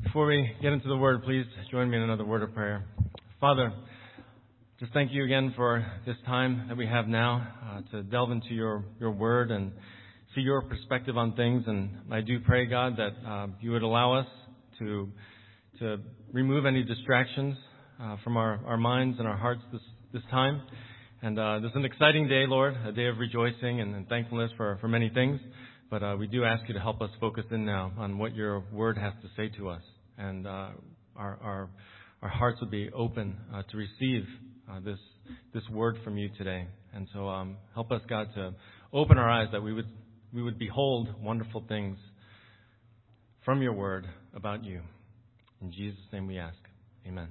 Before we get into the Word, please join me in another word of prayer. Father, just thank you again for this time that we have now to delve into your Word and see your perspective on things. And I do pray, God, that you would allow us to remove any distractions from our minds and our hearts this time. And this is an exciting day, Lord, a day of rejoicing and thankfulness for many things. But we do ask you to help us focus in now on what your Word has to say to us. And our hearts would be open to receive this word from you today. And so help us, God, to open our eyes that we would behold wonderful things from your word about you. In Jesus' name we ask. Amen.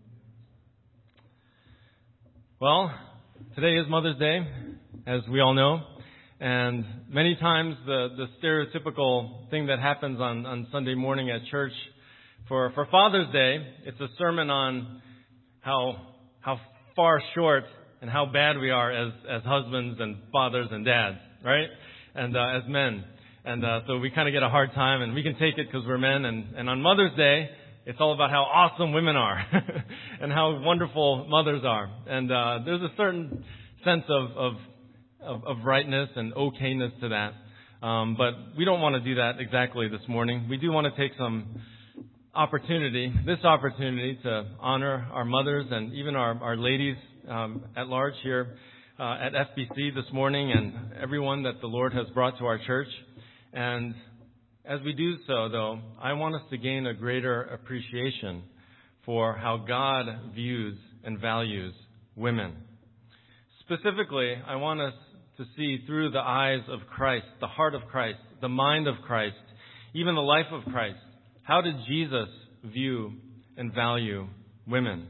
Well, today is Mother's Day, as we all know. And many times the stereotypical thing that happens on Sunday morning at church for Father's Day, it's a sermon on how far short and how bad we are as husbands and fathers and dads, right? And as men. And so we kind of get a hard time, and we can take it because we're men. And on Mother's Day, it's all about how awesome women are and how wonderful mothers are. And there's a certain sense of rightness and okayness to that. But we don't want to do that exactly this morning. We do want to take this opportunity to honor our mothers and even our ladies at large here at FBC this morning, and everyone that the Lord has brought to our church. And as we do so, though, I want us to gain a greater appreciation for how God views and values women. Specifically, I want us to see through the eyes of Christ, the heart of Christ, the mind of Christ, even the life of Christ. How did Jesus view and value women?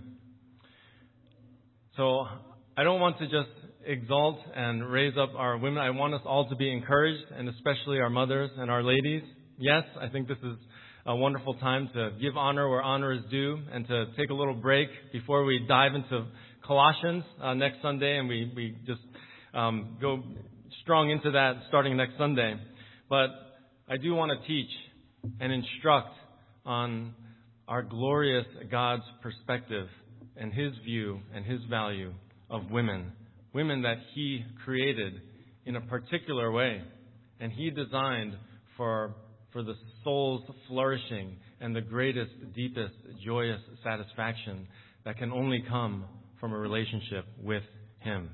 So I don't want to just exalt and raise up our women. I want us all to be encouraged, and especially our mothers and our ladies. Yes, I think this is a wonderful time to give honor where honor is due and to take a little break before we dive into Colossians next Sunday, and we just go strong into that starting next Sunday. But I do want to teach and instruct on our glorious God's perspective and His view and His value of women that He created in a particular way, and He designed for the soul's flourishing and the greatest, deepest, joyous satisfaction that can only come from a relationship with Him.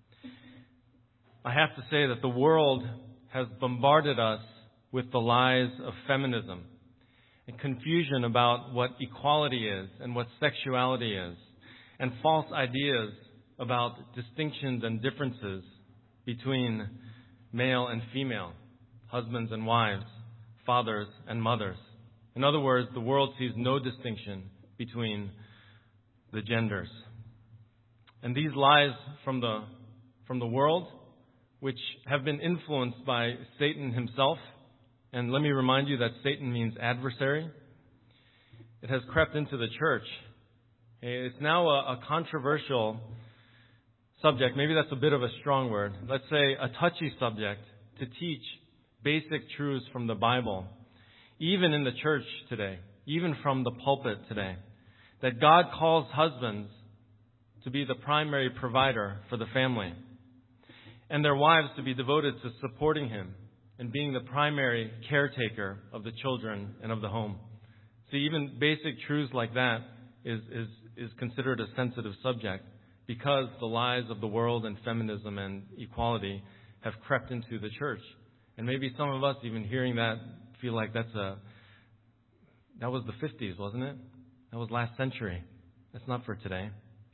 I have to say that the world has bombarded us with the lies of feminism and confusion about what equality is and what sexuality is, and false ideas about distinctions and differences between male and female, husbands and wives, fathers and mothers. In other words, the world sees no distinction between the genders. And these lies from the world, which have been influenced by Satan himself. And let me remind you that Satan means adversary. It has crept into the church. It's now a controversial subject. Maybe that's a bit of a strong word. Let's say a touchy subject to teach basic truths from the Bible, even in the church today, even from the pulpit today, that God calls husbands to be the primary provider for the family, and their wives to be devoted to supporting Him and being the primary caretaker of the children and of the home. See, even basic truths like that is considered a sensitive subject because the lies of the world and feminism and equality have crept into the church. And maybe some of us, even hearing that, feel like that was the 50s, wasn't it? That was last century. That's not for today.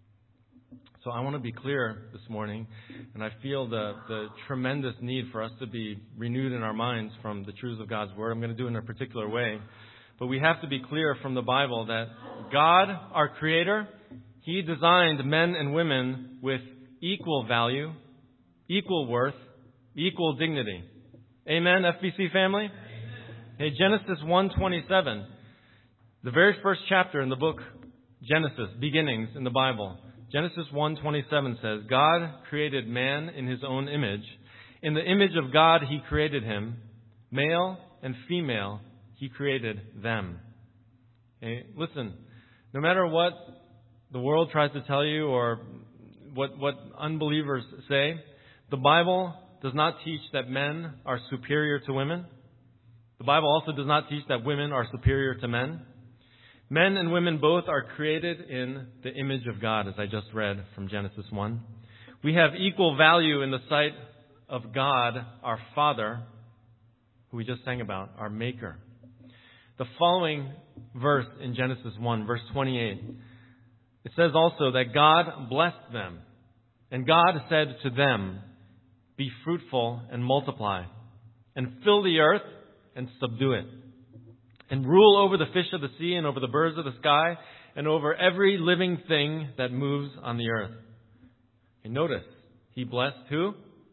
So I want to be clear this morning, and I feel the tremendous need for us to be renewed in our minds from the truths of God's Word. I'm going to do it in a particular way. But we have to be clear from the Bible that God, our Creator, He designed men and women with equal value, equal worth, equal dignity. Amen, FBC family? Amen. Hey, Genesis 1:27, the very first chapter in the book Genesis, beginnings in the Bible. Genesis 1:27 says, God created man in His own image. In the image of God He created him. Male and female He created them. Okay? Listen, no matter what the world tries to tell you or what unbelievers say, the Bible does not teach that men are superior to women. The Bible also does not teach that women are superior to men. Men and women both are created in the image of God, as I just read from Genesis 1. We have equal value in the sight of God, our Father, who we just sang about, our Maker. The following verse in Genesis 1, verse 28, it says also that God blessed them. And God said to them, "Be fruitful and multiply, and fill the earth and subdue it, and rule over the fish of the sea and over the birds of the sky and over every living thing that moves on the earth." And notice, He blessed who?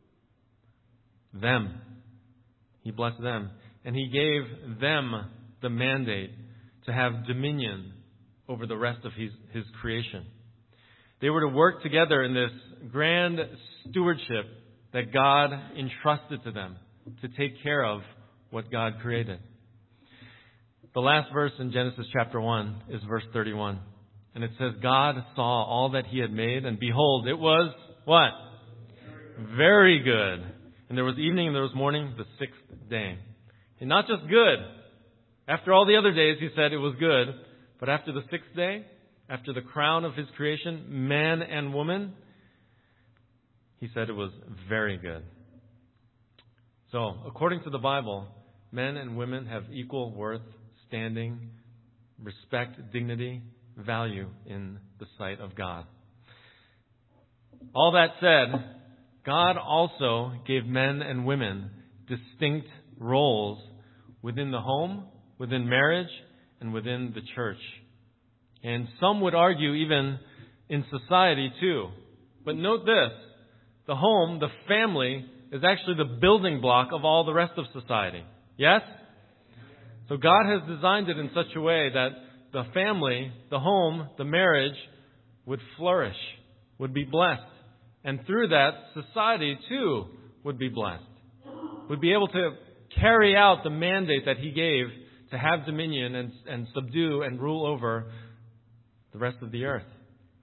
Them. He blessed them. And He gave them the mandate to have dominion over the rest of His creation. They were to work together in this grand stewardship that God entrusted to them to take care of what God created. The last verse in Genesis chapter 1 is verse 31. And it says, God saw all that He had made, and behold, it was what? Very good. And there was evening and there was morning, the sixth day. And not just good. After all the other days, He said it was good. But after the sixth day, after the crown of His creation, man and woman, He said it was very good. So, according to the Bible, men and women have equal worth, standing, respect, dignity, value in the sight of God. All that said, God also gave men and women distinct roles within the home, within marriage, and within the church. And some would argue even in society too. But note this, the home, the family, is actually the building block of all the rest of society. Yes? So God has designed it in such a way that the family, the home, the marriage would flourish, would be blessed. And through that, society too would be blessed. Would be able to carry out the mandate that He gave to have dominion and subdue and rule over the rest of the earth.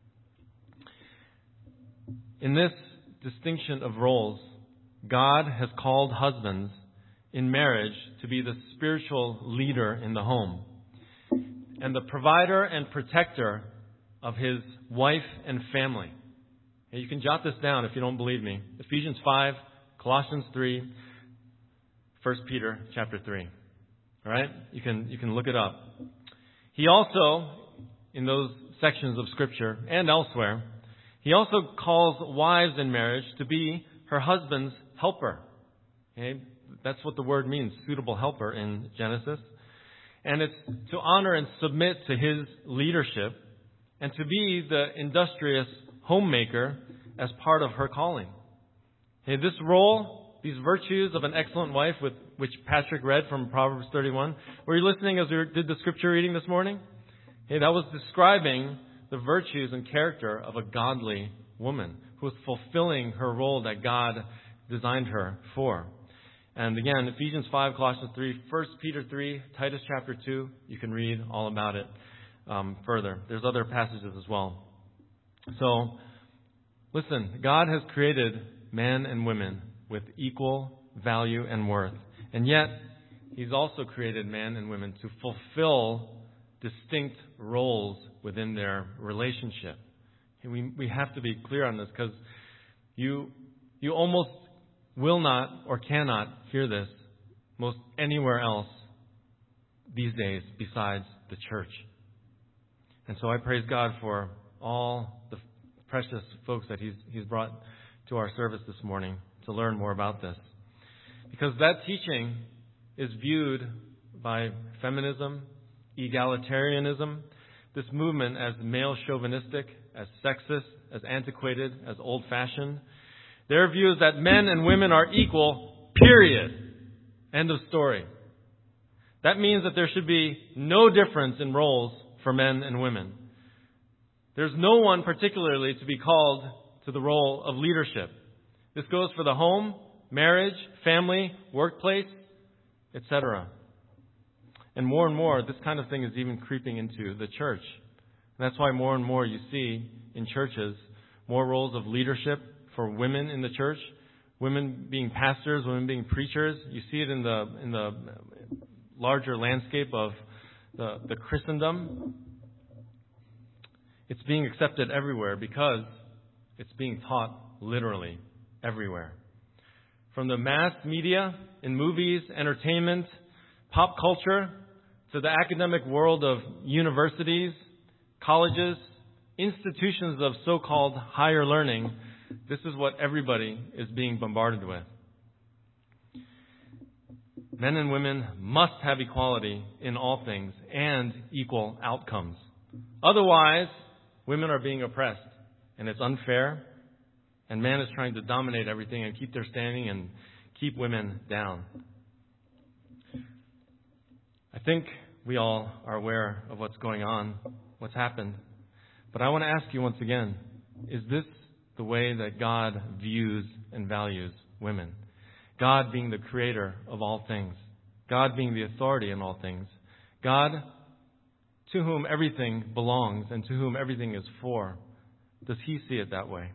In this distinction of roles, God has called husbands in marriage to be the spiritual leader in the home and the provider and protector of his wife and family. And you can jot this down if you don't believe me. Ephesians 5, Colossians 3, 1 Peter chapter 3. All right? You can look it up. He also, in those sections of Scripture and elsewhere, He also calls wives in marriage to be her husband's helper. Okay? That's what the word means, suitable helper in Genesis. And it's to honor and submit to his leadership and to be the industrious homemaker as part of her calling. Okay, this role, these virtues of an excellent wife, which Patrick read from Proverbs 31. Were you listening as we did the scripture reading this morning? Okay, that was describing the virtues and character of a godly woman who was fulfilling her role that God designed her for. And again, Ephesians 5, Colossians 3, 1 Peter 3, Titus chapter 2, you can read all about it further. There's other passages as well. So, listen, God has created men and women with equal value and worth. And yet, He's also created men and women to fulfill distinct roles within their relationship. And we have to be clear on this because you almost will not or cannot hear this most anywhere else these days besides the church. And so I praise God for all the precious folks that He's brought to our service this morning to learn more about this. Because that teaching is viewed by feminism, egalitarianism, this movement as male chauvinistic, as sexist, as antiquated, as old-fashioned. Their view is that men and women are equal, period. End of story. That means that there should be no difference in roles for men and women. There's no one particularly to be called to the role of leadership. This goes for the home, marriage, family, workplace, etc. And more, this kind of thing is even creeping into the church. And that's why more and more you see in churches more roles of leadership for women in the church, women being pastors, women being preachers. You see it in the larger landscape of the Christendom. It's being accepted everywhere because it's being taught literally everywhere. From the mass media, in movies, entertainment, pop culture, to the academic world of universities, colleges, institutions of so-called higher learning, this is what everybody is being bombarded with. Men and women must have equality in all things and equal outcomes. Otherwise, women are being oppressed, and it's unfair, and man is trying to dominate everything and keep their standing and keep women down. I think we all are aware of what's going on, what's happened. But I want to ask you once again, is this the way that God views and values women? God being the creator of all things. God being the authority in all things. God to whom everything belongs and to whom everything is for. Does He see it that way?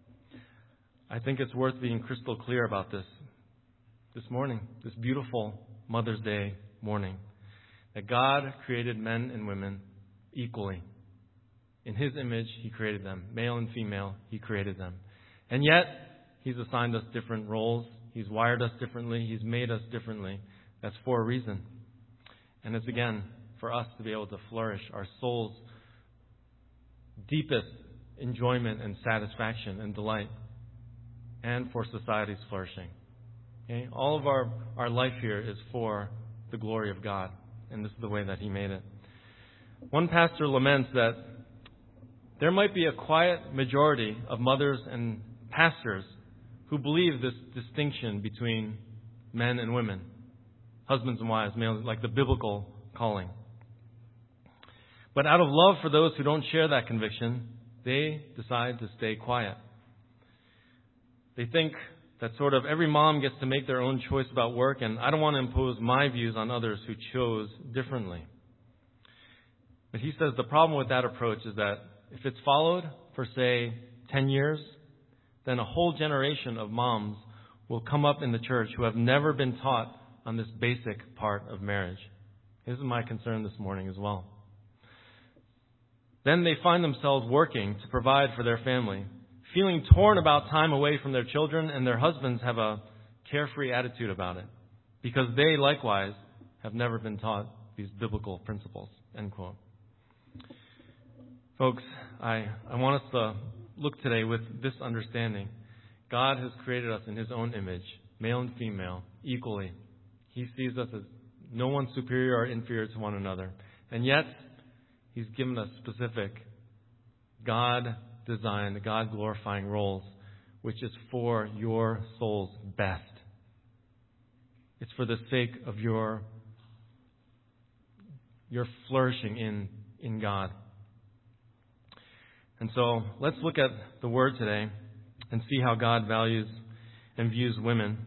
I think it's worth being crystal clear about this morning, this beautiful Mother's Day morning. That God created men and women equally. In His image, He created them. Male and female, He created them. And yet, He's assigned us different roles. He's wired us differently. He's made us differently. That's for a reason. And it's, again, for us to be able to flourish our soul's deepest enjoyment and satisfaction and delight. And for society's flourishing. Okay? All of our life here is for the glory of God. And this is the way that He made it. One pastor laments that there might be a quiet majority of mothers and pastors who believe this distinction between men and women, husbands and wives, males, like the biblical calling. But out of love for those who don't share that conviction, they decide to stay quiet. They think that sort of every mom gets to make their own choice about work, and I don't want to impose my views on others who chose differently. But he says the problem with that approach is that if it's followed for, say, 10 years, then a whole generation of moms will come up in the church who have never been taught on this basic part of marriage. This is my concern this morning as well. Then they find themselves working to provide for their family, feeling torn about time away from their children, and their husbands have a carefree attitude about it because they likewise have never been taught these biblical principles. End quote. Folks, I want us to look today with this understanding. God has created us in His own image, male and female, equally. He sees us as no one superior or inferior to one another. And yet, He's given us specific God-designed, God-glorifying roles, which is for your soul's best. It's for the sake of your flourishing in God. And so let's look at the Word today and see how God values and views women.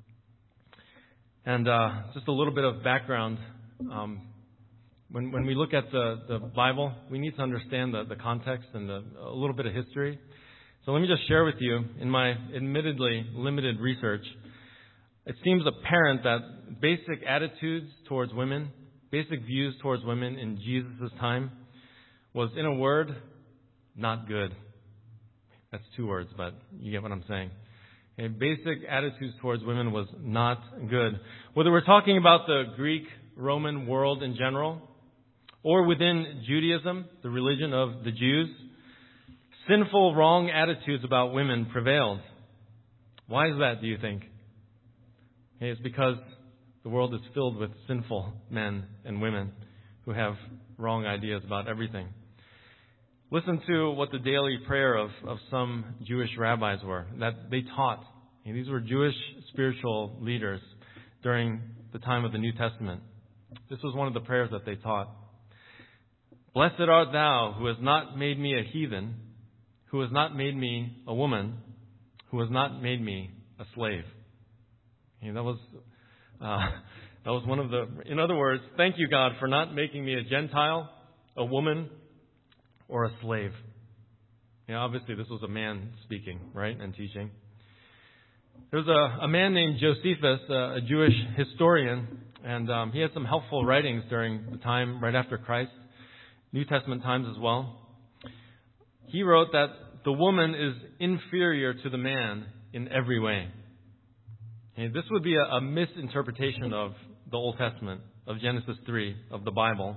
And just a little bit of background. When we look at the Bible, we need to understand the context and a little bit of history. So let me just share with you, in my admittedly limited research, it seems apparent that basic attitudes towards women, basic views towards women in Jesus' time was, in a word, not good. That's 2 words, but you get what I'm saying. Okay, basic attitudes towards women was not good. Whether we're talking about the Greek-Roman world in general, or within Judaism, the religion of the Jews, sinful, wrong attitudes about women prevailed. Why is that, do you think? Okay, it's because the world is filled with sinful men and women who have wrong ideas about everything. Listen to what the daily prayer of some Jewish rabbis were, that they taught. And these were Jewish spiritual leaders during the time of the New Testament. This was one of the prayers that they taught. Blessed art thou who has not made me a heathen, who has not made me a woman, who has not made me a slave. And that was That was in other words, thank you, God, for not making me a Gentile, a woman, or a slave. Obviously this was a man speaking, right, and teaching. There was a man named Josephus, a Jewish historian, and he had some helpful writings during the time right after Christ, New Testament times as well. He wrote that the woman is inferior to the man in every way. This would be a misinterpretation of the Old Testament, of Genesis 3, of the Bible.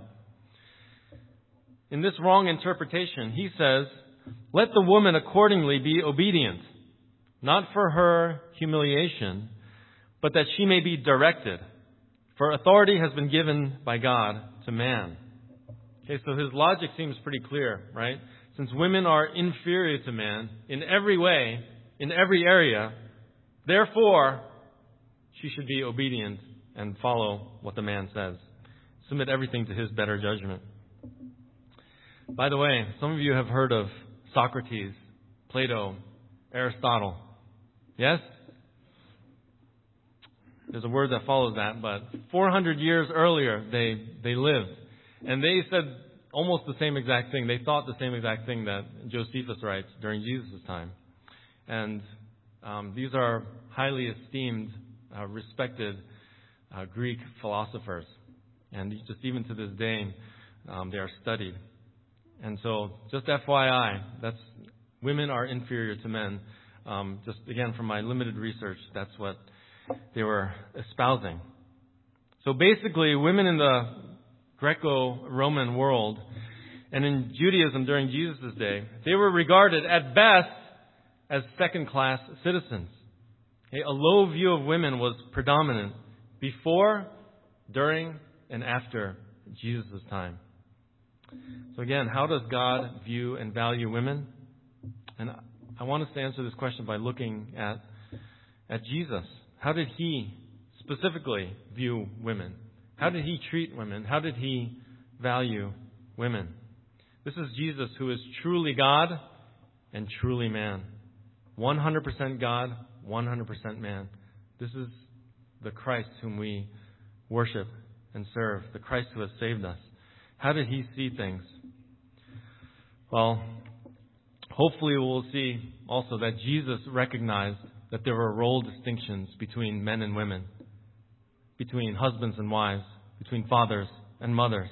In this wrong interpretation, he says, let the woman accordingly be obedient, not for her humiliation, but that she may be directed. For authority has been given by God to man. Okay, so his logic seems pretty clear, right? Since women are inferior to man in every way, in every area, therefore, she should be obedient and follow what the man says. Submit everything to his better judgment. By the way, some of you have heard of Socrates, Plato, Aristotle. Yes? There's a word that follows that, but 400 years earlier they lived. And they said almost the same exact thing. They thought the same exact thing that Josephus writes during Jesus' time. And these are highly esteemed, respected Greek philosophers. And just even to this day, they are studied. And so, just FYI, women are inferior to men. Just again, from my limited research, that's what they were espousing. So basically, women in the Greco-Roman world and in Judaism during Jesus' day, they were regarded at best as second-class citizens. Okay, a low view of women was predominant before, during, and after Jesus' time. So again, how does God view and value women? And I want us to answer this question by looking at Jesus. How did he specifically view women? How did he treat women? How did he value women? This is Jesus, who is truly God and truly man. 100% God, 100% man. This is the Christ whom we worship and serve, the Christ who has saved us. How did he see things? Well, hopefully we'll see also that Jesus recognized that there were role distinctions between men and women, between husbands and wives, between fathers and mothers.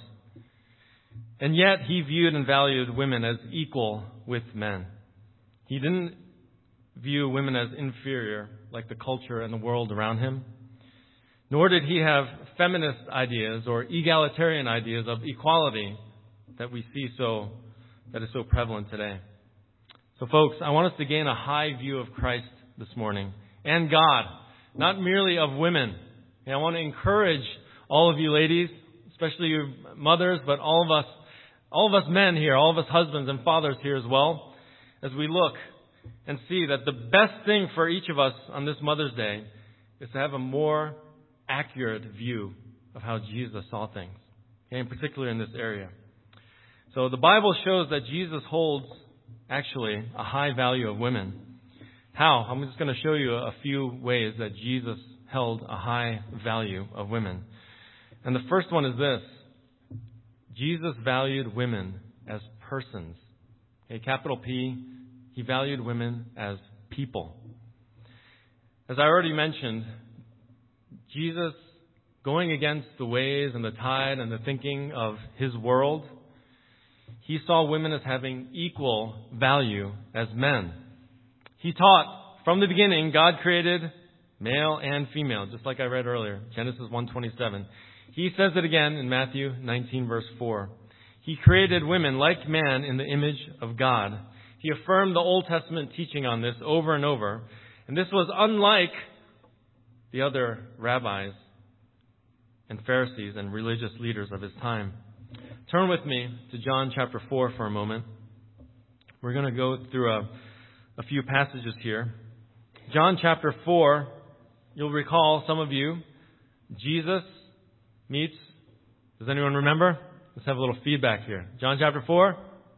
And yet he viewed and valued women as equal with men. He didn't view women as inferior like the culture and the world around him. Nor did he have feminist ideas or egalitarian ideas of equality that we see that is so prevalent today. So folks, I want us to gain a high view of Christ this morning and God, not merely of women. And I want to encourage all of you ladies, especially you mothers, but all of us men here, all of us husbands and fathers here as well, as we look and see that the best thing for each of us on this Mother's Day is to have a more accurate view of how Jesus saw things, okay, in particular in this area. So the Bible shows that Jesus holds actually a high value of women. How? I'm just going to show you a few ways that Jesus held a high value of women. And the first one is this. Jesus valued women as persons. Okay, capital P, he valued women as people. As I already mentioned, Jesus, going against the ways and the tide and the thinking of his world, he saw women as having equal value as men. He taught from the beginning, God created male and female, just like I read earlier, Genesis 1:27. He says it again in Matthew 19, verse 4. He created women like man in the image of God. He affirmed the Old Testament teaching on this over and over. And this was unlike the other rabbis and Pharisees and religious leaders of his time. Turn with me to John chapter 4 for a moment. We're going to go through a few passages here. John chapter 4, you'll recall, some of you, Jesus meets, does anyone remember? Let's have a little feedback here. John chapter 4,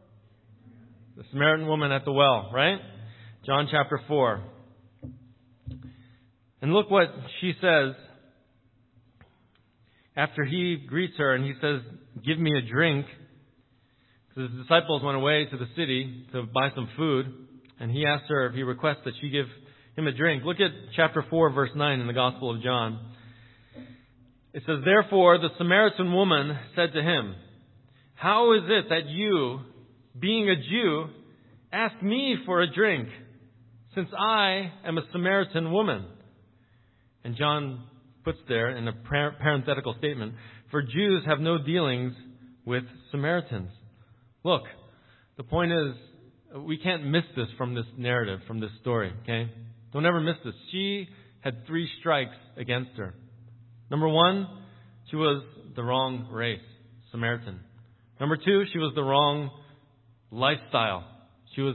the Samaritan woman at the well, right? John chapter 4. And look what she says after he greets her and he says, "Give me a drink," because his disciples went away to the city to buy some food, and he asked her, he requests that she give him a drink. Look at chapter 4, verse 9 in the Gospel of John. It says, "Therefore the Samaritan woman said to him, 'How is it that you, being a Jew, ask me for a drink, since I am a Samaritan woman?'" And John puts there in a parenthetical statement, "For Jews have no dealings with Samaritans." Look, the point is, we can't miss this from this narrative, from this story, okay? Don't ever miss this. She had 3 strikes against her. Number 1, she was the wrong race, Samaritan. Number 2, she was the wrong lifestyle. She was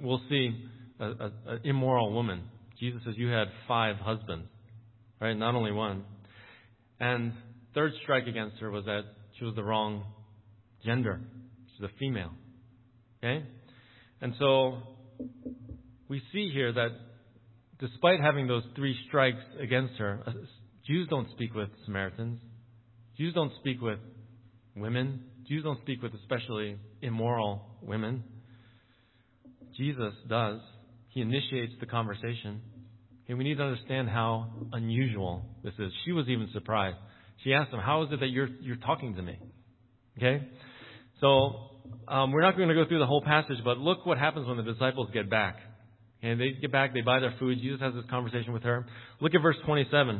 an immoral woman. Jesus says, "You had 5 husbands," right? Not only one. And third strike against her was that she was the wrong gender. She's a female. Okay? And so we see here that despite having those 3 strikes against her, Jews don't speak with Samaritans. Jews don't speak with women. Jews don't speak with especially immoral women. Jesus does. He initiates the conversation. And we need to understand how unusual this is. She was even surprised. She asked him, "How is it that you're talking to me?" Okay? So we're not going to go through the whole passage, but look what happens when the disciples get back. And they get back, they buy their food. Jesus has this conversation with her. Look at verse 27.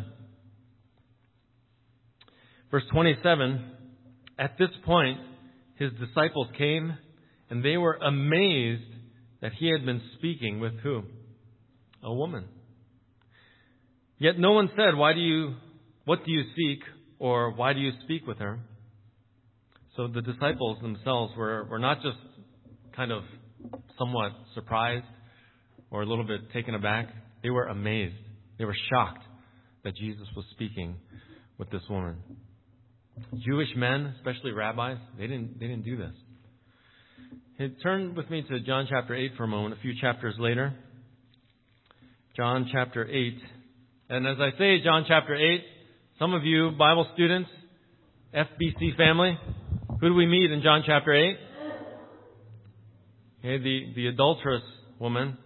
Verse 27, "At this point, his disciples came, and they were amazed that he had been speaking with" who? A woman. "Yet no one said, 'What do you seek?' or 'Why do you speak with her?'" So the disciples themselves were not just kind of somewhat surprised or a little bit taken aback. They were amazed. They were shocked that Jesus was speaking with this woman. Jewish men, especially rabbis, they didn't do this. Hey, turn with me to John chapter 8 for a moment, a few chapters later. John chapter 8. And as I say John chapter 8, some of you Bible students, FBC family, who do we meet in John chapter 8? Okay, the adulterous woman.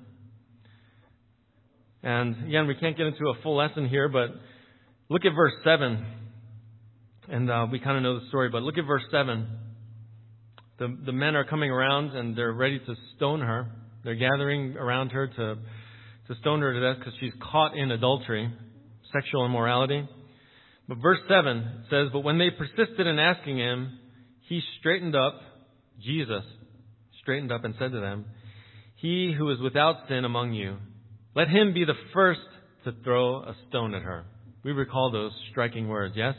And again, we can't get into a full lesson here, but look at verse 7. And we kind of know the story, but look at verse 7. The men are coming around and they're ready to stone her. They're gathering around her to stone her to death because she's caught in adultery, sexual immorality. But verse 7 says, "But when they persisted in asking him, he straightened up," Jesus straightened up and said to them, "He who is without sin among you, let him be the first to throw a stone at her." We recall those striking words, yes?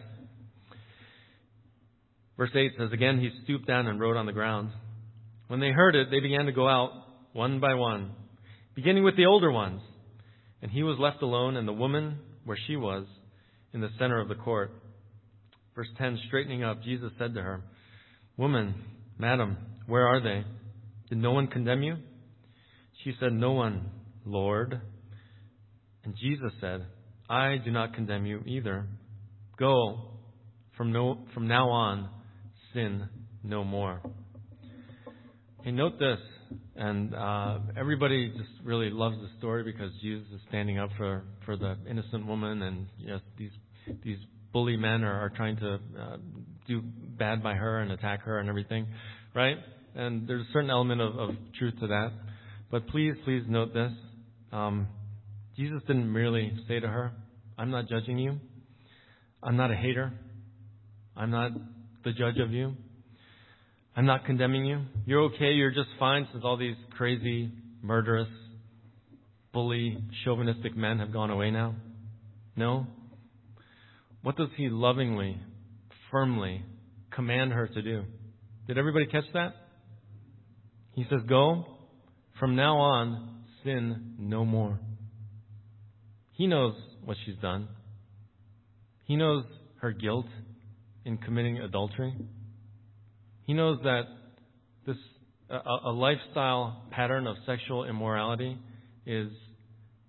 Verse 8 says, "Again he stooped down and wrote on the ground. When they heard it, they began to go out one by one, beginning with the older ones. And he was left alone, and the woman where she was, in the center of the court." Verse 10, straightening up, Jesus said to her, "Woman, madam, where are they? Did no one condemn you?" She said, "No one, Lord." And Jesus said, "I do not condemn you either. Go, from now on, sin no more." Hey, note this, and everybody just really loves the story because Jesus is standing up for the innocent woman, and yes, these bully men are trying to do bad by her and attack her and everything, right? And there's a certain element of truth to that. But please note this. Jesus didn't merely say to her, "I'm not judging you. I'm not a hater. I'm not the judge of you. I'm not condemning you. You're okay. You're just fine since all these crazy, murderous, bully, chauvinistic men have gone away now." No. What does he lovingly, firmly command her to do? Did everybody catch that? He says, "Go. From now on, sin no more." He knows what she's done. He knows her guilt in committing adultery. He knows that a lifestyle pattern of sexual immorality is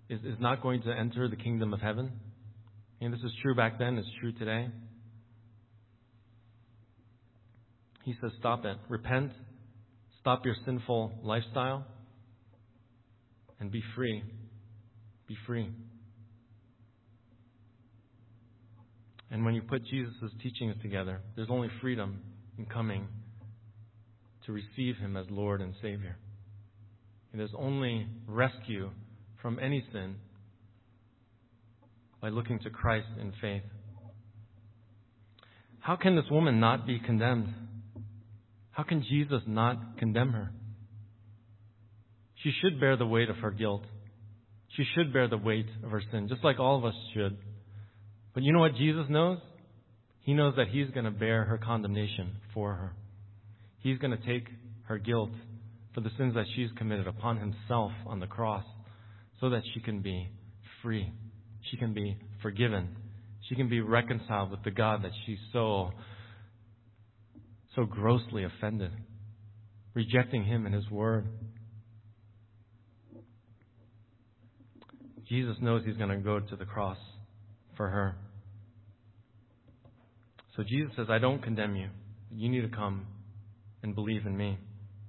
not going to enter the kingdom of heaven. And this is true back then, it's true today. He says, stop it. Repent. Stop your sinful lifestyle. And be free. Be free. And when you put Jesus' teachings together, there's only freedom in coming to receive Him as Lord and Savior. And there's only rescue from any sin by looking to Christ in faith. How can this woman not be condemned? How can Jesus not condemn her? She should bear the weight of her guilt. She should bear the weight of her sin, just like all of us should. But you know what Jesus knows? He knows that He's going to bear her condemnation for her. He's going to take her guilt for the sins that she's committed upon Himself on the cross so that she can be free. She can be forgiven. She can be reconciled with the God that she so grossly offended, rejecting Him and His Word. Jesus knows He's going to go to the cross for her. So Jesus says, I don't condemn you. You need to come and believe in me.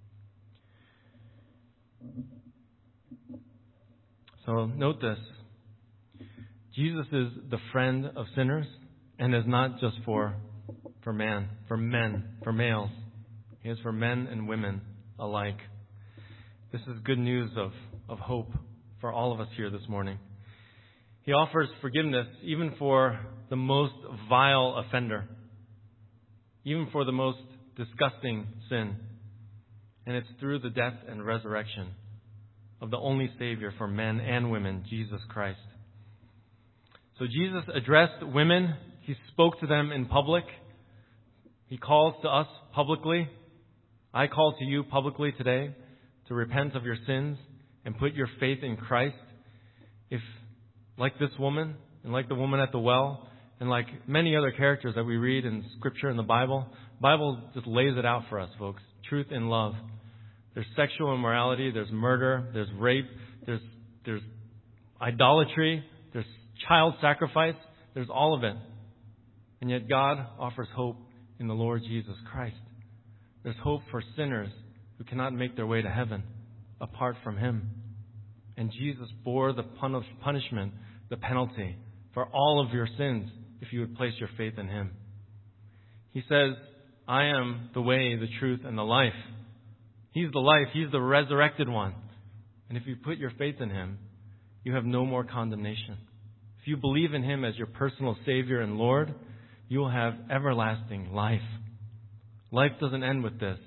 So note this. Jesus is the friend of sinners and is not just for men, for males. He is for men and women alike. This is good news of hope for all of us here this morning. He offers forgiveness even for the most vile offender, even for the most disgusting sin. And it's through the death and resurrection of the only Savior for men and women, Jesus Christ. So Jesus addressed women. He spoke to them in public. He calls to us publicly. I call to you publicly today to repent of your sins and put your faith in Christ. If, like this woman, and like the woman at the well, and like many other characters that we read in Scripture and the Bible just lays it out for us, folks. Truth in love. There's sexual immorality, there's murder, there's rape, there's idolatry, there's child sacrifice, there's all of it. And yet God offers hope in the Lord Jesus Christ. There's hope for sinners who cannot make their way to heaven apart from Him. And Jesus bore the punishment, the penalty for all of your sins if you would place your faith in Him. He says, I am the way, the truth, and the life. He's the life. He's the resurrected one. And if you put your faith in Him, you have no more condemnation. If you believe in Him as your personal Savior and Lord, you will have everlasting life. Life doesn't end with this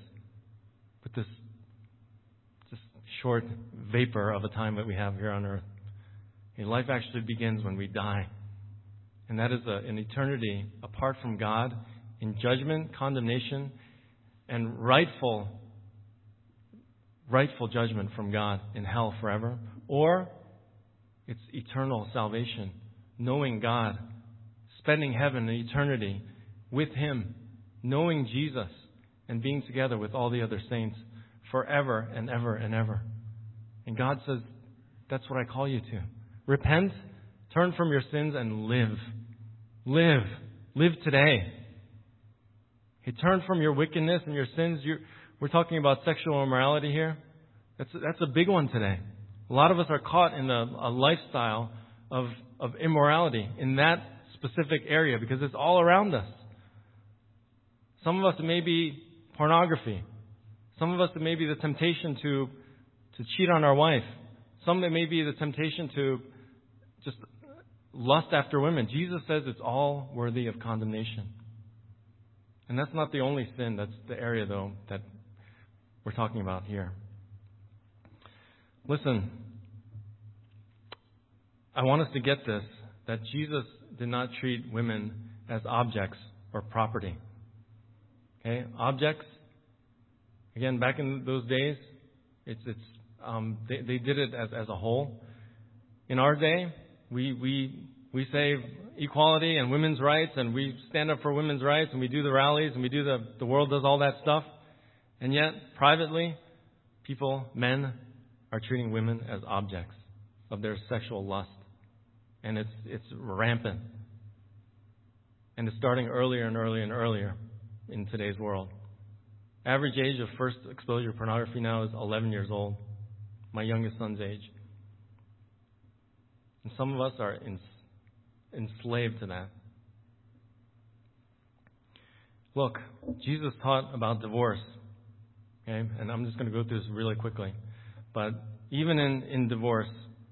just short vapor of a time that we have here on earth. Life actually begins when we die. And that is an eternity apart from God in judgment, condemnation, and rightful judgment from God in hell forever. Or it's eternal salvation, knowing God, spending heaven and eternity with Him, knowing Jesus, and being together with all the other saints forever and ever and ever. And God says, that's what I call you to. Repent, turn from your sins, and live. Live. Live today. Hey, turn from your wickedness and your sins. We're talking about sexual immorality here. That's a big one today. A lot of us are caught in a lifestyle of immorality in that specific area because it's all around us. Some of us, it may be pornography. Some of us, it may be the temptation to cheat on our wife. Some, it may be the temptation to just lust after women. Jesus says it's all worthy of condemnation. And that's not the only sin. That's the area, though, that we're talking about here. Listen, I want us to get this, that Jesus did not treat women as objects or property. Okay? Objects, again, back in those days, they did it as a whole. In our day, we say equality and women's rights, and we stand up for women's rights, and we do the rallies, and we do the world does all that stuff. And yet, privately, men are treating women as objects of their sexual lust. And it's rampant. And it's starting earlier and earlier and earlier in today's world. Average age of first exposure to pornography now is 11 years old. My youngest son's age. And some of us are enslaved to that. Look, Jesus taught about divorce. Okay? And I'm just going to go through this really quickly. But even in divorce,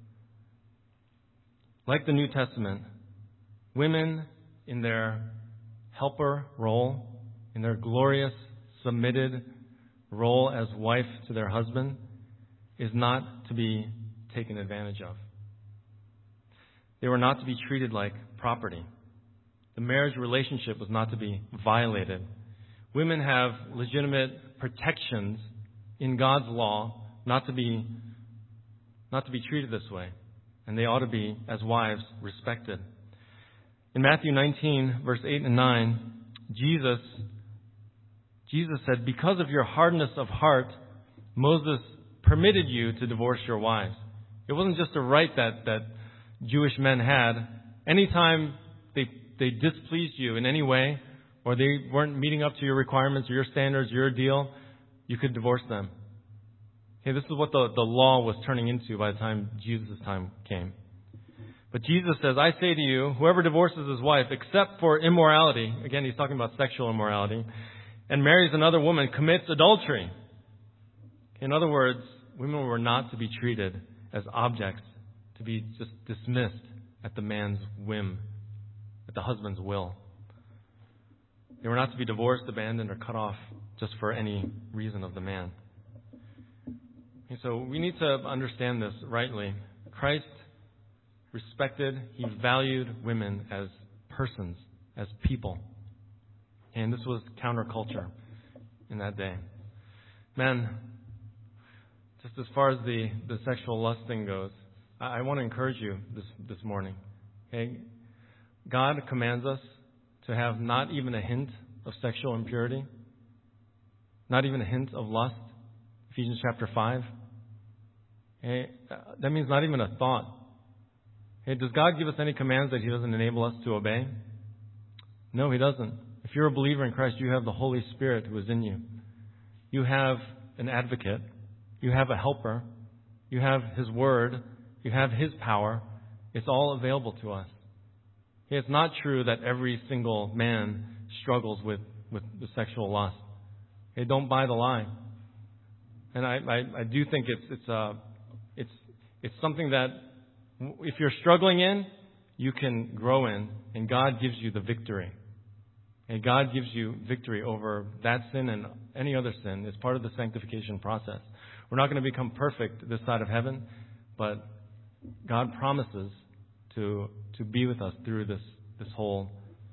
like the New Testament, women in their helper role, in their glorious, submitted role as wife to their husband, is not to be taken advantage of. They were not to be treated like property. The marriage relationship was not to be violated. Women have legitimate protections in God's law not to be treated this way. And they ought to be, as wives, respected. In Matthew 19, verse 8 and 9, Jesus said, because of your hardness of heart, Moses permitted you to divorce your wives. It wasn't just a right that Jewish men had. Anytime they displeased you in any way, or they weren't meeting up to your requirements or your standards, your deal, you could divorce them. Okay, this is what the law was turning into by the time Jesus' time came. But Jesus says, I say to you, whoever divorces his wife, except for immorality, again, he's talking about sexual immorality, and marries another woman, commits adultery. In other words, women were not to be treated as objects, to be just dismissed at the man's whim, at the husband's will. They were not to be divorced, abandoned, or cut off just for any reason of the man. And so we need to understand this rightly. Christ respected, he valued women as persons, as people. And this was counterculture in that day. Men, just as far as the sexual lust thing goes, I want to encourage you this morning. Okay? God commands us to have not even a hint of sexual impurity, not even a hint of lust. Ephesians chapter 5. Okay? That means not even a thought. Okay? Does God give us any commands that he doesn't enable us to obey? No, he doesn't. If you're a believer in Christ, you have the Holy Spirit who is in you. You have an advocate. You have a helper. You have his word. You have his power. It's all available to us. It's not true that every single man struggles with the sexual lust. Okay, don't buy the lie. And I do think it's something that if you're struggling in, you can grow in, and God gives you the victory. And God gives you victory over that sin and any other sin. It's part of the sanctification process. We're not going to become perfect this side of heaven, but God promises to be with us through this whole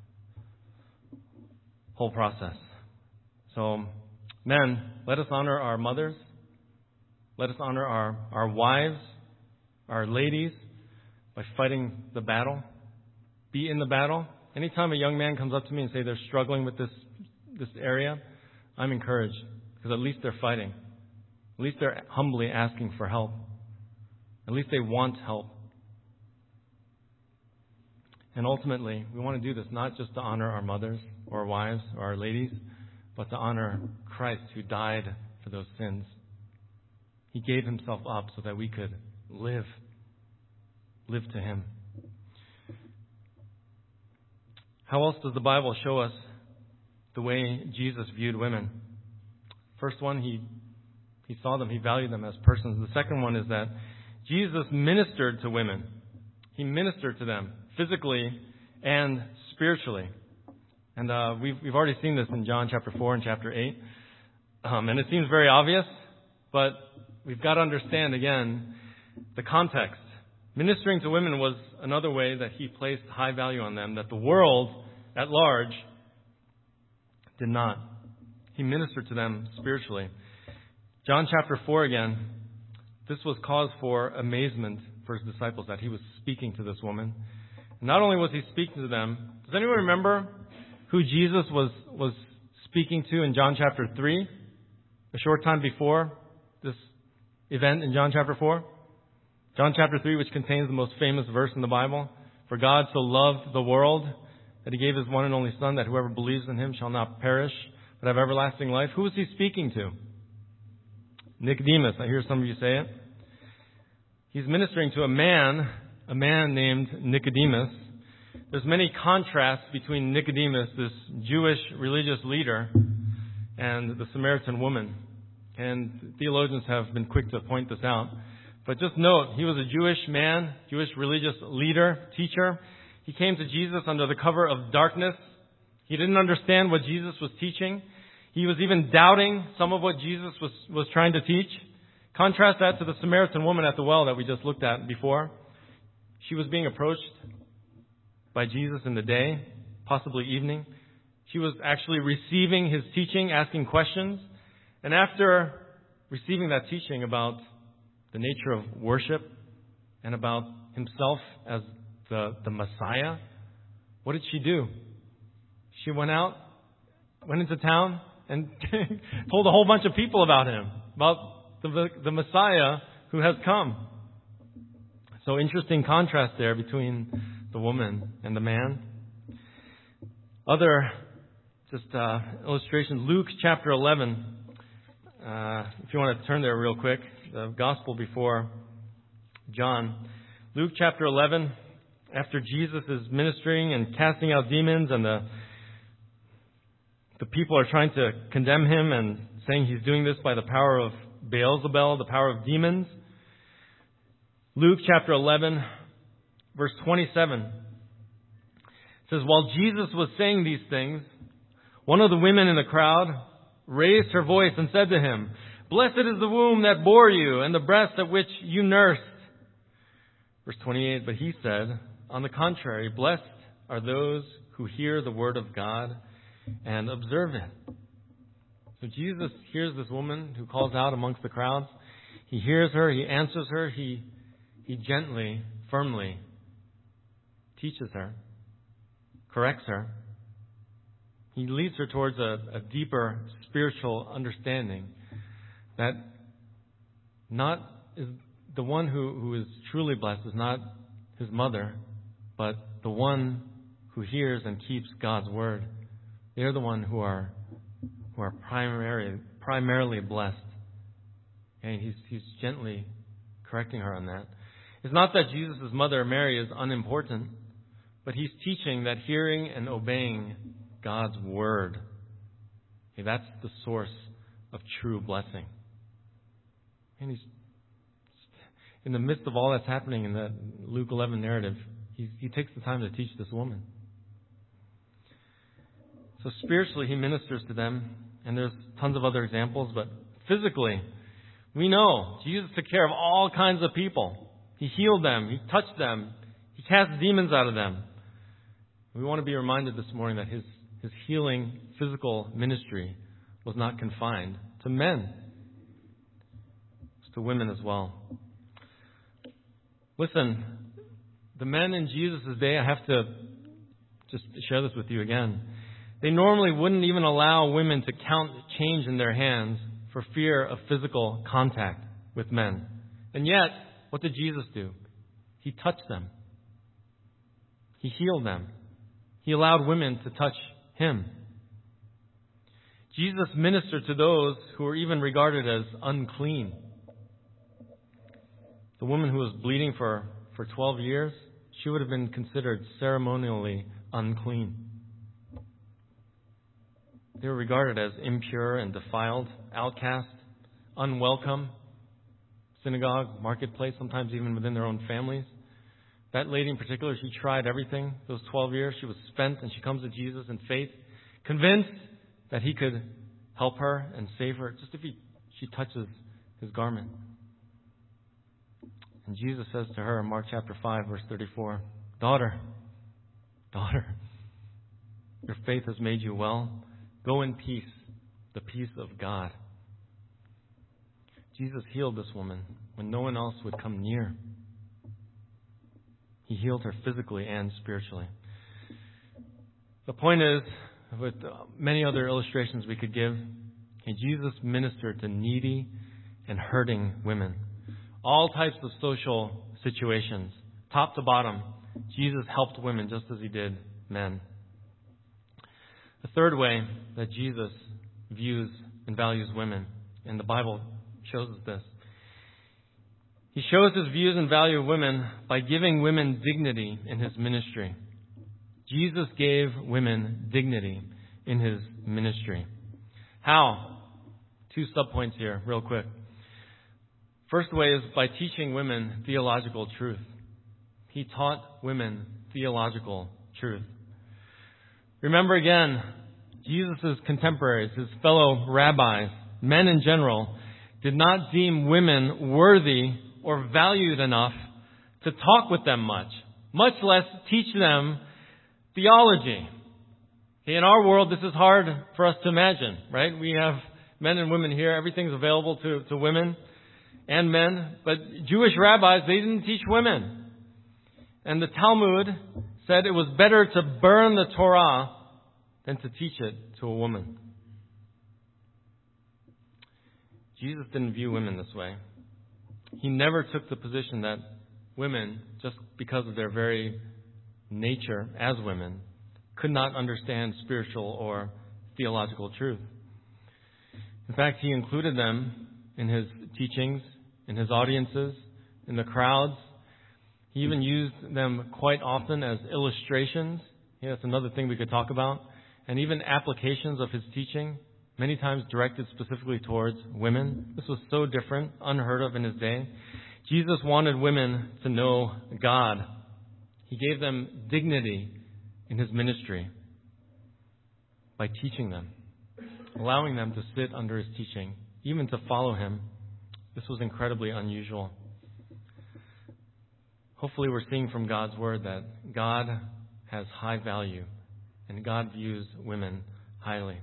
process. So, men, let us honor our mothers. Let us honor our wives, our ladies, by fighting the battle. Be in the battle. Anytime a young man comes up to me and say they're struggling with this area, I'm encouraged, because at least they're fighting. At least they're humbly asking for help. At least they want help. And ultimately, we want to do this not just to honor our mothers or our wives or our ladies, but to honor Christ who died for those sins. He gave himself up so that we could live to him. How else does the Bible show us the way Jesus viewed women? First one, he saw them, he valued them as persons. The second one is that Jesus ministered to women. He ministered to them physically and spiritually. And we've already seen this in John chapter 4 and chapter 8. And it seems very obvious, but we've got to understand again the context. Ministering to women was another way that he placed high value on them that the world at large did not. He ministered to them spiritually. John chapter 4 again, this was cause for amazement for his disciples that he was speaking to this woman. Not only was he speaking to them, does anyone remember who Jesus was speaking to in John chapter 3, a short time before this event in John chapter 4? John chapter 3, which contains the most famous verse in the Bible. For God so loved the world that he gave his one and only Son, that whoever believes in him shall not perish, but have everlasting life. Who was he speaking to? Nicodemus. I hear some of you say it. He's ministering to a man named Nicodemus. There's many contrasts between Nicodemus, this Jewish religious leader, and the Samaritan woman. And theologians have been quick to point this out. But just note, he was a Jewish man, Jewish religious leader, teacher. He came to Jesus under the cover of darkness. He didn't understand what Jesus was teaching. He was even doubting some of what Jesus was trying to teach. Contrast that to the Samaritan woman at the well that we just looked at before. She was being approached by Jesus in the day, possibly evening. She was actually receiving his teaching, asking questions. And after receiving that teaching about the nature of worship and about himself as the Messiah, what did she do? She went into town and told a whole bunch of people about him, about the Messiah who has come. So interesting contrast there between the woman and the man. Other illustrations. Luke chapter 11. If you want to turn there real quick, the gospel before John. Luke chapter 11. After Jesus is ministering and casting out demons, and the people are trying to condemn him and saying he's doing this by the power of Beelzebul, the power of demons. Luke chapter 11, verse 27 says, while Jesus was saying these things, one of the women in the crowd raised her voice and said to him, blessed is the womb that bore you and the breast at which you nursed. Verse 28, but he said, on the contrary, blessed are those who hear the word of God and observe it. So Jesus hears this woman who calls out amongst the crowds. He hears her, he answers her, he gently, firmly teaches her, corrects her. He leads her towards a deeper spiritual understanding that not is the one who is truly blessed is not his mother, but the one who hears and keeps God's word. They're the one who are primarily blessed. And he's gently correcting her on that. It's not that Jesus' mother Mary is unimportant, but he's teaching that hearing and obeying God's word, that's the source of true blessing. And he's in the midst of all that's happening in that Luke 11 narrative, he takes the time to teach this woman. So spiritually, he ministers to them, and there's tons of other examples, but physically, we know Jesus took care of all kinds of people. He healed them. He touched them. He cast demons out of them. We want to be reminded this morning that his healing physical ministry was not confined to men. It's to women as well. Listen, the men in Jesus' day, I have to just share this with you again. They normally wouldn't even allow women to count change in their hands for fear of physical contact with men. And yet, what did Jesus do? He touched them. He healed them. He allowed women to touch him. Jesus ministered to those who were even regarded as unclean. The woman who was bleeding for 12 years, she would have been considered ceremonially unclean. They were regarded as impure and defiled, outcast, unwelcome, synagogue, marketplace, sometimes even within their own families. That lady in particular, she tried everything. Those 12 years, she was spent, and she comes to Jesus in faith, convinced that he could help her and save her, just if she touches his garment. And Jesus says to her in Mark chapter 5, verse 34, Daughter, your faith has made you well. Go in peace, the peace of God. Jesus healed this woman when no one else would come near. He healed her physically and spiritually. The point is, with many other illustrations we could give, Jesus ministered to needy and hurting women. All types of social situations, top to bottom, Jesus helped women just as he did men. The third way that Jesus views and values women. And the Bible shows us this. He shows his views and value of women by giving women dignity in his ministry. Jesus gave women dignity in his ministry. How? 2 subpoints here, real quick. First way is by teaching women theological truth. He taught women theological truth. Remember again, Jesus' contemporaries, his fellow rabbis, men in general, did not deem women worthy or valued enough to talk with them much less teach them theology. In our world, this is hard for us to imagine, right? We have men and women here. Everything's available to women and men. But Jewish rabbis, they didn't teach women. And the Talmud said it was better to burn the Torah than to teach it to a woman. Jesus didn't view women this way. He never took the position that women, just because of their very nature as women, could not understand spiritual or theological truth. In fact, he included them in his teachings, in his audiences, in the crowds. He even used them quite often as illustrations. Yeah, that's another thing we could talk about. And even applications of his teaching, many times directed specifically towards women. This was so different, unheard of in his day. Jesus wanted women to know God. He gave them dignity in his ministry by teaching them, allowing them to sit under his teaching, even to follow him. This was incredibly unusual. Hopefully we're seeing from God's word that God has high value and God views women highly.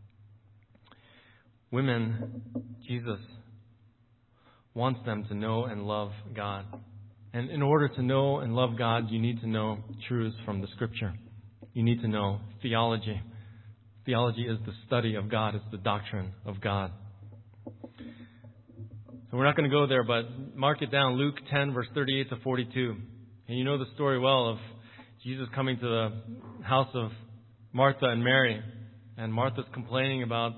Women, Jesus wants them to know and love God. And in order to know and love God, you need to know truths from the Scripture. You need to know theology. Theology is the study of God. It's the doctrine of God. So we're not going to go there, but mark it down. Luke 10, verse 38 to 42. And you know the story well of Jesus coming to the house of Martha and Mary. And Martha's complaining about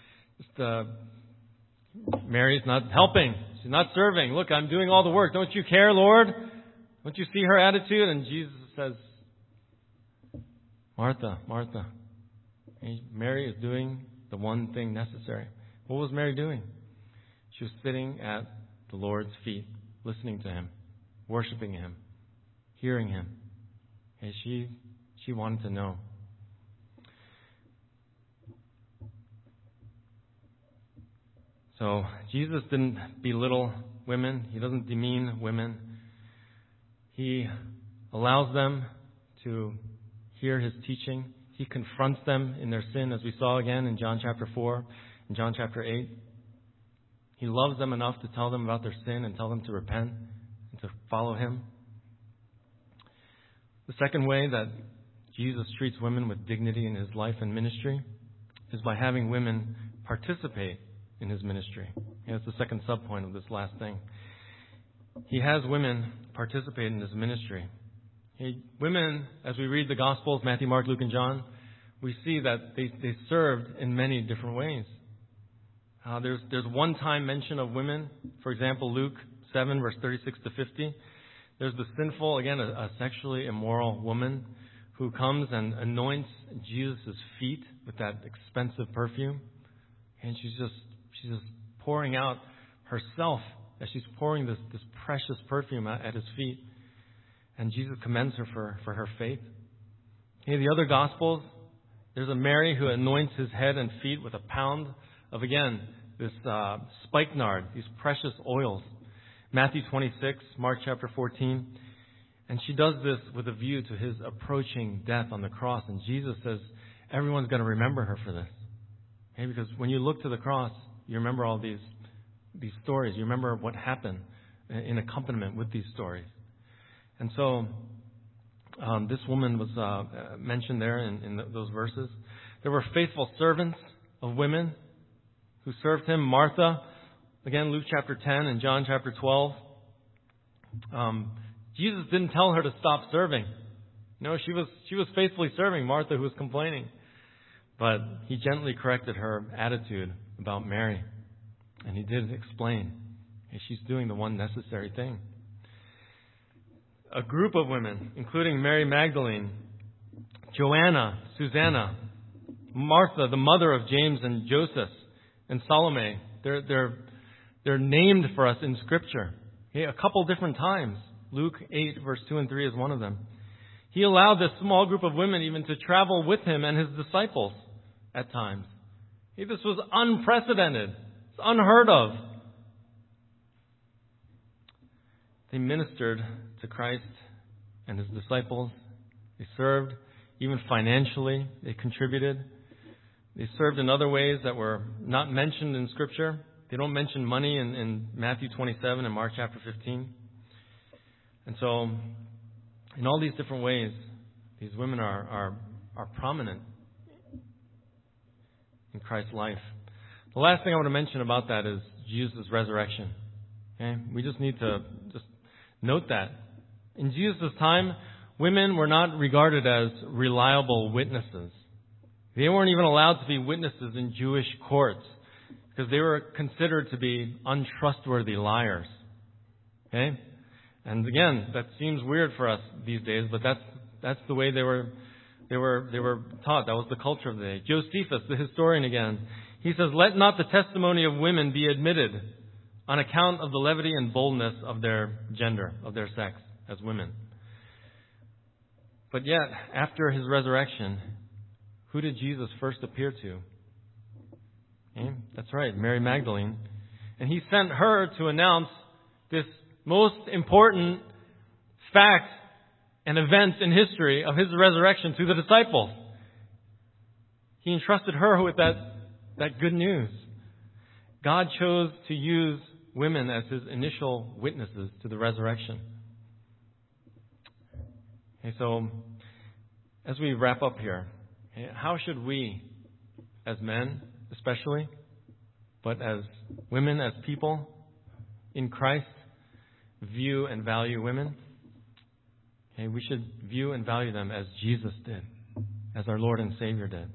Mary's not helping. She's not serving. Look, I'm doing all the work. Don't you care, Lord? Don't you see her attitude? And Jesus says, Martha, Martha, Mary is doing the one thing necessary. What was Mary doing? She was sitting at the Lord's feet, listening to him, worshiping him, hearing him. And she wanted to know. So Jesus didn't belittle women. He doesn't demean women. He allows them to hear his teaching. He confronts them in their sin, as we saw again in John chapter 4 and John chapter 8. He loves them enough to tell them about their sin and tell them to repent and to follow him. The second way that Jesus treats women with dignity in his life and ministry is by having women participate in his ministry. And that's the second subpoint of this last thing. He has women participate in his ministry. Women, as we read the Gospels, Matthew, Mark, Luke, and John, we see that they served in many different ways. There's one-time mention of women. For example, Luke 7, verse 36 to 50. There's the sinful, again, a sexually immoral woman who comes and anoints Jesus' feet with that expensive perfume. And she's just pouring out herself as she's pouring this precious perfume at his feet. And Jesus commends her for her faith. In the other Gospels, there's a Mary who anoints his head and feet with a pound of, again, this spikenard, these precious oils. Matthew 26, Mark chapter 14. And she does this with a view to his approaching death on the cross. And Jesus says, everyone's going to remember her for this. Okay? Because when you look to the cross, you remember all these stories. You remember what happened in accompaniment with these stories. And so this woman was mentioned there in those verses. There were faithful servants of women who served him. Martha, again, Luke chapter 10 and John chapter 12. Jesus didn't tell her to stop serving. No, she was faithfully serving Martha, who was complaining. But he gently corrected her attitude about Mary. And he did explain, hey, she's doing the one necessary thing. A group of women, including Mary Magdalene, Joanna, Susanna, Martha, the mother of James and Joseph, and Salome, they're named for us in Scripture. Okay, a couple different times. Luke 8, verse 2 and 3 is one of them. He allowed this small group of women even to travel with him and his disciples at times. Hey, this was unprecedented. It's unheard of. They ministered to Christ and his disciples. They served, even financially, they contributed. They served in other ways that were not mentioned in Scripture. They don't mention money in Matthew 27 and Mark chapter 15. And so, in all these different ways, these women are prominent in Christ's life. The last thing I want to mention about that is Jesus' resurrection. Okay? We just need to just note that. In Jesus' time, women were not regarded as reliable witnesses. They weren't even allowed to be witnesses in Jewish courts because they were considered to be untrustworthy liars. Okay? And again, that seems weird for us these days, but that's the way they were taught. That was the culture of the day. Josephus, the historian again, he says, "Let not the testimony of women be admitted on account of the levity and boldness of their gender, of their sex as women." But yet, after his resurrection, who did Jesus first appear to? Okay? That's right, Mary Magdalene. And he sent her to announce this most important fact and event in history of his resurrection to the disciples. He entrusted her with that good news. God chose to use women as his initial witnesses to the resurrection. Okay, so as we wrap up here, how should we, as men especially, but as women, as people in Christ, view and value women? Okay, we should view and value them as Jesus did, as our Lord and Savior did.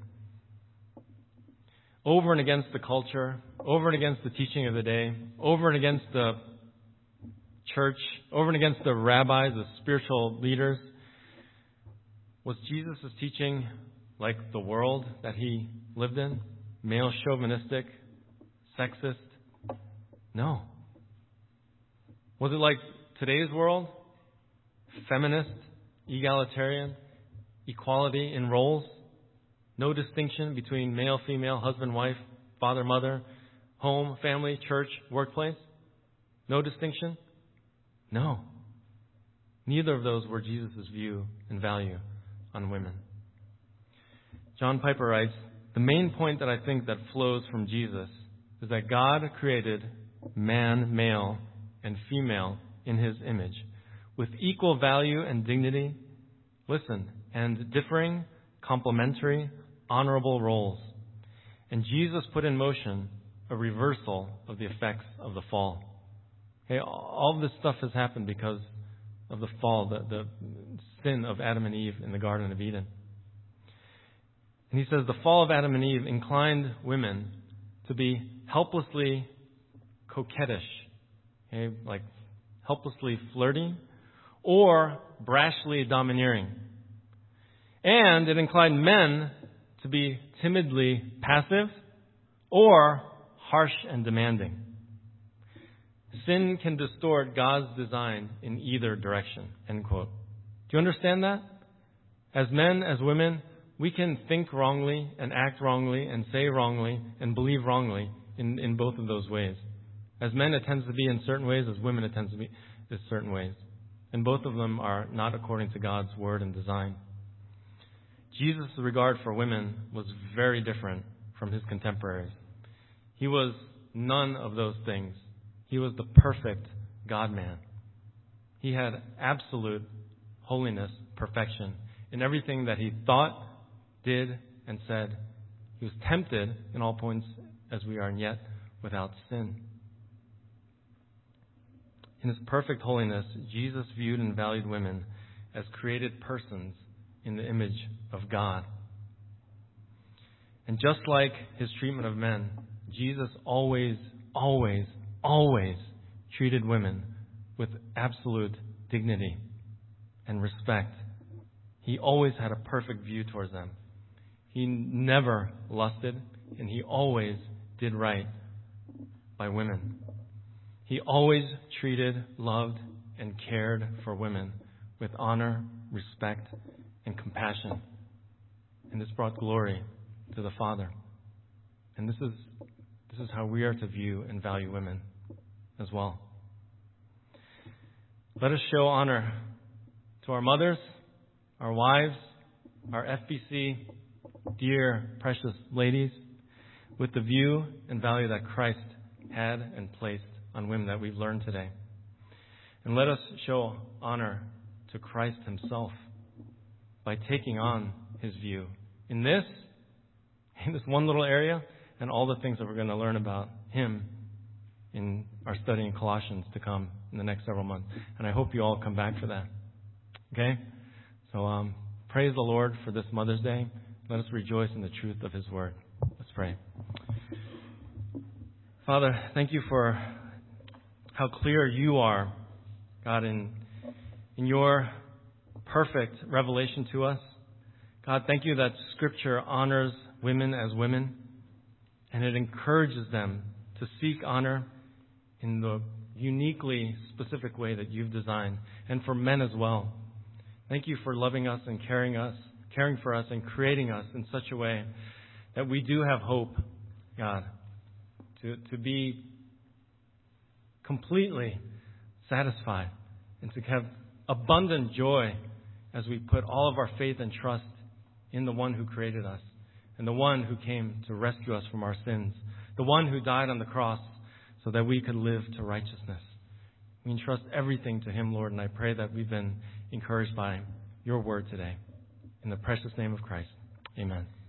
Over and against the culture, over and against the teaching of the day, over and against the church, over and against the rabbis, the spiritual leaders, was Jesus' teaching like the world that he lived in? Male chauvinistic, sexist? No. Was it like today's world? Feminist, egalitarian, equality in roles? No distinction between male, female, husband, wife, father, mother, home, family, church, workplace? No distinction? No. Neither of those were Jesus' view and value on women. John Piper writes, "The main point that I think that flows from Jesus is that God created man, male, and female in his image, with equal value and dignity, and differing, complementary, honorable roles. And Jesus put in motion a reversal of the effects of the fall." Okay, all of this stuff has happened because of the fall, the sin of Adam and Eve in the Garden of Eden. And he says the fall of Adam and Eve inclined women to be helplessly coquettish, okay, like helplessly flirty, or brashly domineering. And it inclined men to be timidly passive or harsh and demanding. Sin can distort God's design in either direction. End quote. Do you understand that? As men, as women, we can think wrongly and act wrongly and say wrongly and believe wrongly in both of those ways. As men, it tends to be in certain ways. As women, it tends to be in certain ways. And both of them are not according to God's word and design. Jesus' regard for women was very different from his contemporaries. He was none of those things. He was the perfect God-man. He had absolute holiness, perfection in everything that he thought, did, and said. He was tempted in all points as we are, and yet without sin. In his perfect holiness, Jesus viewed and valued women as created persons in the image of God. And just like his treatment of men, Jesus always, always, always treated women with absolute dignity and respect. He always had a perfect view towards them. He never lusted, and he always did right by women. He always treated, loved, and cared for women with honor, respect, and compassion. And this brought glory to the Father. And this is how we are to view and value women as well. Let us show honor to our mothers, our wives, our FBC, dear, precious ladies, with the view and value that Christ had and placed on women that we've learned today. And let us show honor to Christ himself by taking on his view in this one little area and all the things that we're going to learn about him in our study in Colossians to come in the next several months. And I hope you all come back for that. Okay? So praise the Lord for this Mother's Day. Let us rejoice in the truth of his word. Let's pray. Father, thank you for how clear you are, God, in your perfect revelation to us. God, thank you that Scripture honors women as women, and it encourages them to seek honor in the uniquely specific way that you've designed, and for men as well. Thank you for loving us and caring for us and creating us in such a way that we do have hope, God, to be completely satisfied and to have abundant joy as we put all of our faith and trust in the one who created us and the one who came to rescue us from our sins, the one who died on the cross so that we could live to righteousness. We entrust everything to him, Lord, and I pray that we've been encouraged by your word today. In the precious name of Christ, amen.